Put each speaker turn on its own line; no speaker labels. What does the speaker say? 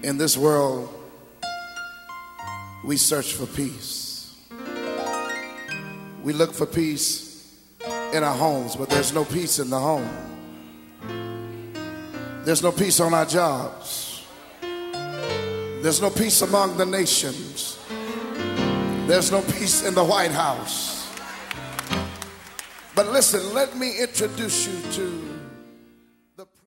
In this world, we search for peace. We look for peace in our homes, but there's no peace in the home. There's no peace on our jobs. There's no peace among the nations. There's no peace in the White House. But listen, let me introduce you to